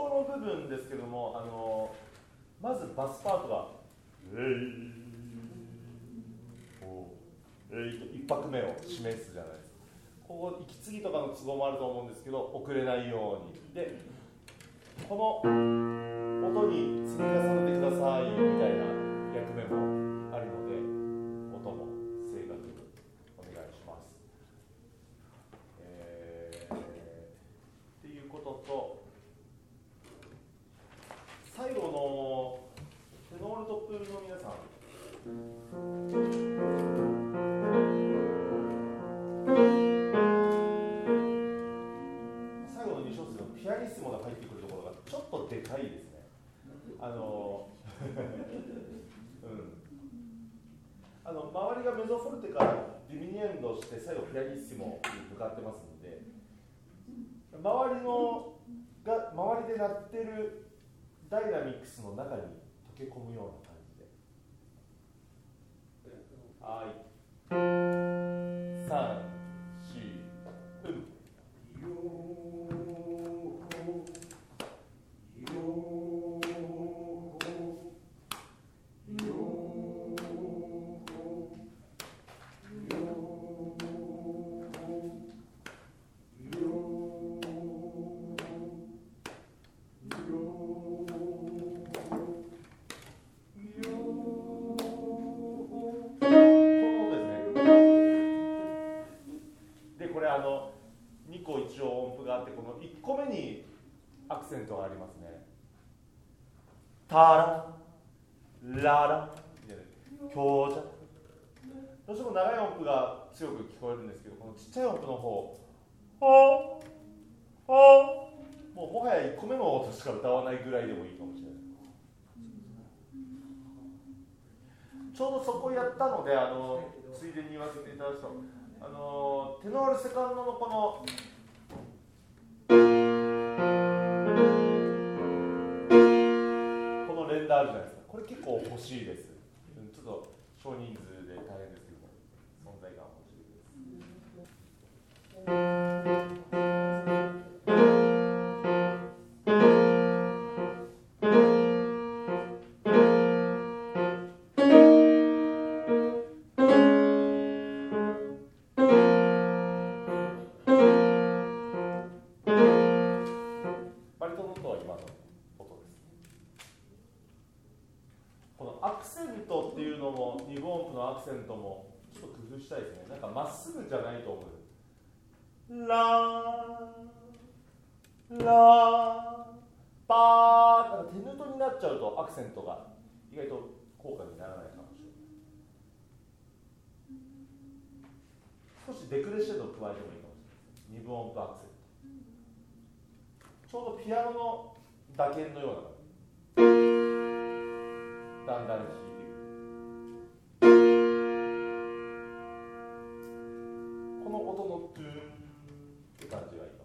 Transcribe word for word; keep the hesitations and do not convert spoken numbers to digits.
の部分ですけども、あのまずバスパートがえいおえいと一拍目を示すじゃないですか。ここ息継ぎとかの都合もあると思うんですけど、遅れないようにでこの音に積み重ねてくださいみたいな役目もあるので、音も正確にお願いします。えー、っていうことと、最後のテノールトップの皆さん、最後のに小節のピアニッシモが入ってくるところがちょっとでかいですね。あの、うん、あの周りがメゾフォルテからディミニエンドして最後ピアニッシモに向かってますので、周りのが周りで鳴ってるダイナミックスの中に溶け込むような感じで、はい、さん、し、うん。あのにこ一応音符があって、このいっこめにアクセントがありますね。タラララ強者、どうしても長い音符が強く聞こえるんですけど、このちっちゃい音符の方、はあはあ、もうもはやいっこめの音しか歌わないぐらいでもいいかもしれない。ちょうどそこやったので、あのついでに言わせていただくと、あのテノールセカンドのこのこの連打あるじゃないですか。これ結構欲しいです。ちょっと少人数で大変ですけども、存在感欲しいです。アクセントもちょっと工夫したいですね。なんかまっすぐじゃないと思う。ラーラーパー、なんか手ぬとになっちゃうとアクセントが意外と効果にならないかもしれない。少しデクレッシェンドを加えてもいいかもしれない。二分音符アクセント。ちょうどピアノの打鍵のような感じ。だんだん弾いていく。この音のトゥーンって感じがいい。